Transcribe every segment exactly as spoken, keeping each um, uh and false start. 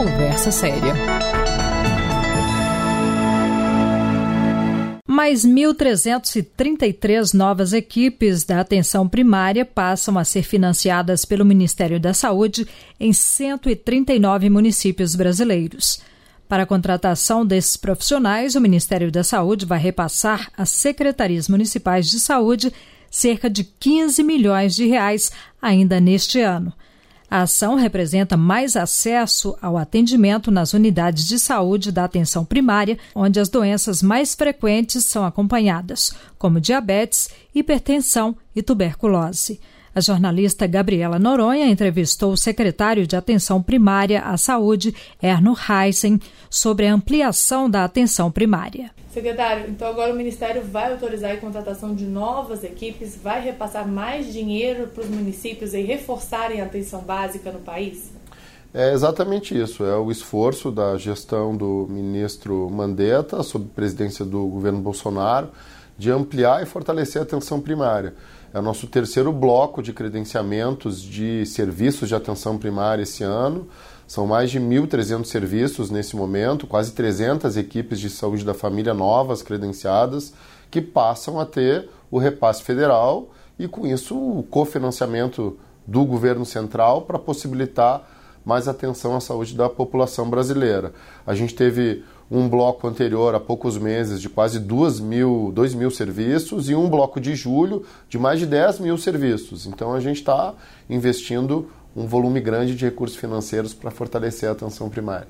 Conversa Séria. Mais mil trezentas e trinta e três novas equipes da atenção primária passam a ser financiadas pelo Ministério da Saúde em cento e trinta e nove municípios brasileiros. Para a contratação desses profissionais, o Ministério da Saúde vai repassar às secretarias municipais de saúde cerca de quinze milhões de reais ainda neste ano. A ação representa mais acesso ao atendimento nas unidades de saúde da atenção primária, onde as doenças mais frequentes são acompanhadas, como diabetes, hipertensão e tuberculose. A jornalista Gabriela Noronha entrevistou o secretário de Atenção Primária à Saúde, Erno Heisen, sobre a ampliação da atenção primária. Secretário, então agora o Ministério vai autorizar a contratação de novas equipes, vai repassar mais dinheiro para os municípios e reforçarem a atenção básica no país? É exatamente isso, é o esforço da gestão do ministro Mandetta, sob presidência do governo Bolsonaro, de ampliar e fortalecer a atenção primária. É o nosso terceiro bloco de credenciamentos de serviços de atenção primária esse ano. São mais de mil e trezentos serviços nesse momento, quase trezentas equipes de saúde da família novas credenciadas, que passam a ter o repasse federal e, com isso, o cofinanciamento do governo central para possibilitar mais atenção à saúde da população brasileira. A gente teve um bloco anterior, há poucos meses, de quase dois mil, dois mil serviços e um bloco de julho de mais de dez mil serviços. Então, a gente está investindo um volume grande de recursos financeiros para fortalecer a atenção primária.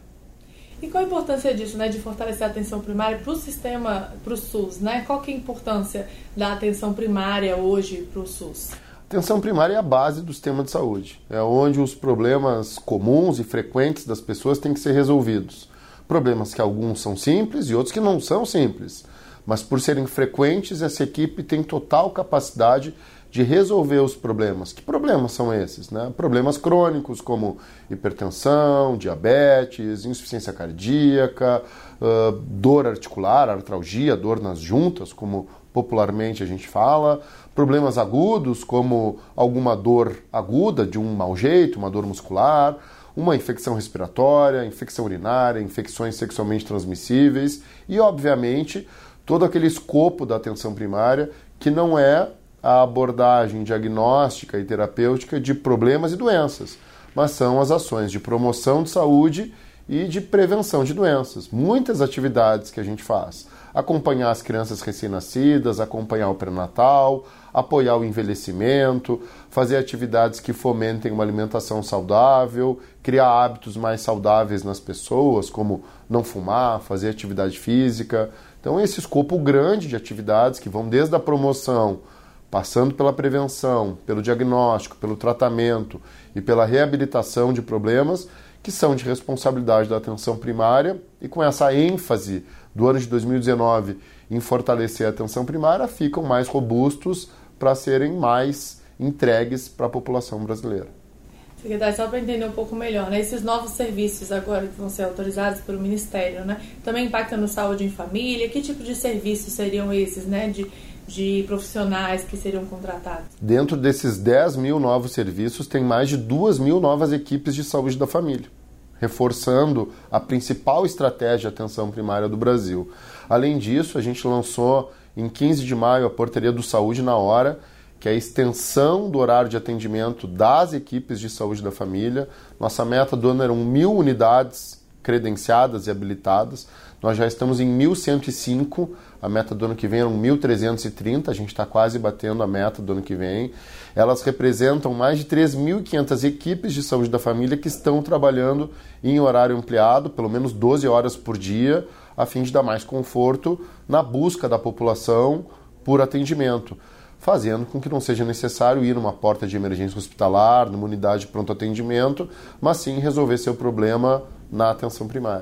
E qual a importância disso, né, de fortalecer a atenção primária para o sistema, para o SUS, né? Qual que é a importância da atenção primária hoje para o SUS? A atenção primária é a base do sistema de saúde. É onde os problemas comuns e frequentes das pessoas têm que ser resolvidos. Problemas que alguns são simples e outros que não são simples. Mas por serem frequentes, essa equipe tem total capacidade de resolver os problemas. Que problemas são esses, né? Problemas crônicos como hipertensão, diabetes, insuficiência cardíaca, uh, dor articular, artralgia, dor nas juntas, como popularmente a gente fala. Problemas agudos como alguma dor aguda de um mau jeito, uma dor muscular, uma infecção respiratória, infecção urinária, infecções sexualmente transmissíveis e, obviamente, todo aquele escopo da atenção primária que não é a abordagem diagnóstica e terapêutica de problemas e doenças, mas são as ações de promoção de saúde e de prevenção de doenças. Muitas atividades que a gente faz. Acompanhar as crianças recém-nascidas, acompanhar o pré-natal, apoiar o envelhecimento, fazer atividades que fomentem uma alimentação saudável, criar hábitos mais saudáveis nas pessoas, como não fumar, fazer atividade física. Então, esse escopo grande de atividades que vão desde a promoção, passando pela prevenção, pelo diagnóstico, pelo tratamento e pela reabilitação de problemas que são de responsabilidade da atenção primária, e com essa ênfase do ano de dois mil e dezenove em fortalecer a atenção primária, ficam mais robustos para serem mais entregues para a população brasileira. Secretário, só para entender um pouco melhor, né? Esses novos serviços agora que vão ser autorizados pelo Ministério, né? Também impactam no saúde em família? Que tipo de serviços seriam esses, né? De, de profissionais que seriam contratados? Dentro desses dez mil novos serviços, tem mais de duas mil novas equipes de saúde da família, reforçando a principal estratégia de atenção primária do Brasil. Além disso, a gente lançou em quinze de maio a Portaria do Saúde na Hora, que é a extensão do horário de atendimento das equipes de saúde da família. Nossa meta do ano eram mil unidades credenciadas e habilitadas. Nós já estamos em mil cento e cinco, a meta do ano que vem eram mil trezentos e trinta, a gente está quase batendo a meta do ano que vem. Elas representam mais de três mil e quinhentas equipes de saúde da família que estão trabalhando em horário ampliado, pelo menos doze horas por dia, a fim de dar mais conforto na busca da população por atendimento, fazendo com que não seja necessário ir numa porta de emergência hospitalar, numa unidade de pronto atendimento, mas sim resolver seu problema na atenção primária.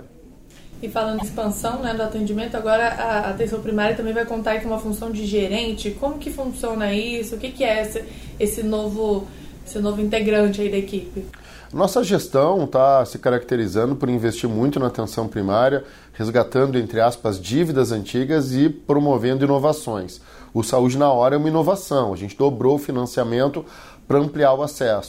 E falando de expansão, né, do atendimento, agora a atenção primária também vai contar com uma função de gerente. Como que funciona isso? O que, que é esse, esse, novo, esse novo integrante aí da equipe? Nossa gestão está se caracterizando por investir muito na atenção primária, resgatando, entre aspas, dívidas antigas e promovendo inovações. O Saúde na Hora é uma inovação, a gente dobrou o financiamento para ampliar o acesso.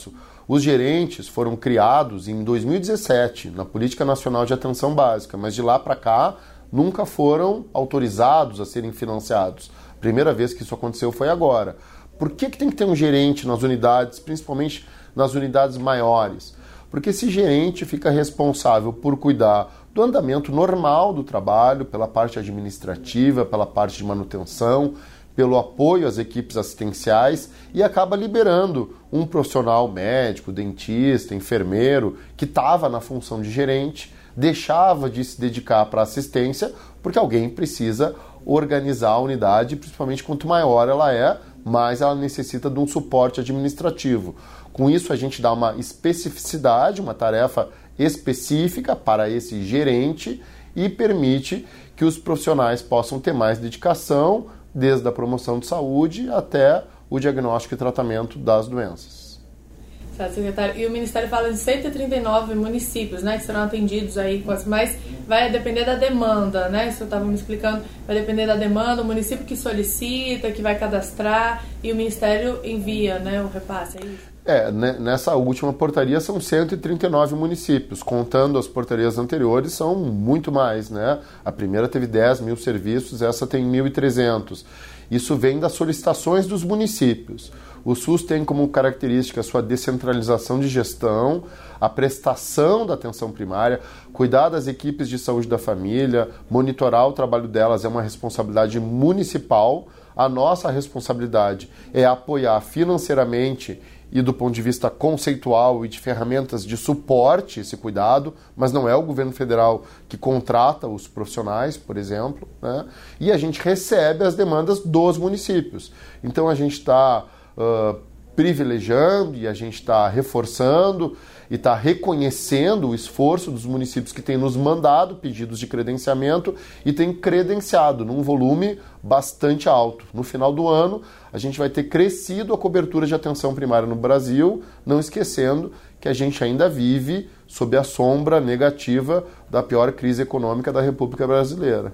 Os gerentes foram criados em dois mil e dezessete, na Política Nacional de Atenção Básica, mas de lá para cá nunca foram autorizados a serem financiados. A primeira vez que isso aconteceu foi agora. Por que que tem que ter um gerente nas unidades, principalmente nas unidades maiores? Porque esse gerente fica responsável por cuidar do andamento normal do trabalho, pela parte administrativa, pela parte de manutenção, pelo apoio às equipes assistenciais e acaba liberando um profissional médico, dentista, enfermeiro, que estava na função de gerente, deixava de se dedicar para a assistência, porque alguém precisa organizar a unidade, principalmente quanto maior ela é, mais ela necessita de um suporte administrativo. Com isso, a gente dá uma especificidade, uma tarefa específica para esse gerente e permite que os profissionais possam ter mais dedicação, desde a promoção de saúde até o diagnóstico e tratamento das doenças. Certo, secretário. E o Ministério fala em cento e trinta e nove municípios, né, que serão atendidos aí, mas vai depender da demanda, né? Isso eu estava me explicando, vai depender da demanda, o município que solicita, que vai cadastrar e o Ministério envia, né, o repasse, é isso? É, nessa última portaria são cento e trinta e nove municípios, contando as portarias anteriores são muito mais, né? A primeira teve dez mil serviços, essa tem mil e trezentos. Isso vem das solicitações dos municípios. O SUS tem como característica a sua descentralização de gestão, a prestação da atenção primária, cuidar das equipes de saúde da família, monitorar o trabalho delas é uma responsabilidade municipal. A nossa responsabilidade é apoiar financeiramente e do ponto de vista conceitual e de ferramentas de suporte esse cuidado, mas não é o governo federal que contrata os profissionais, por exemplo, né? E a gente recebe as demandas dos municípios. Então a gente está uh, privilegiando e a gente está reforçando e está reconhecendo o esforço dos municípios que têm nos mandado pedidos de credenciamento e têm credenciado num volume bastante alto. No final do ano, a gente vai ter crescido a cobertura de atenção primária no Brasil, não esquecendo que a gente ainda vive sob a sombra negativa da pior crise econômica da República Brasileira.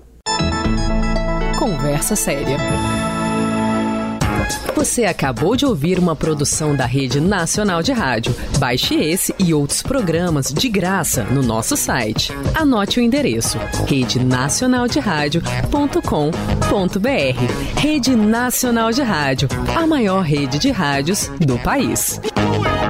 Conversa séria. Você acabou de ouvir uma produção da Rede Nacional de Rádio. Baixe esse e outros programas de graça no nosso site. Anote o endereço: rede nacional de rádio ponto com ponto br. Rede Nacional de Rádio, a maior rede de rádios do país.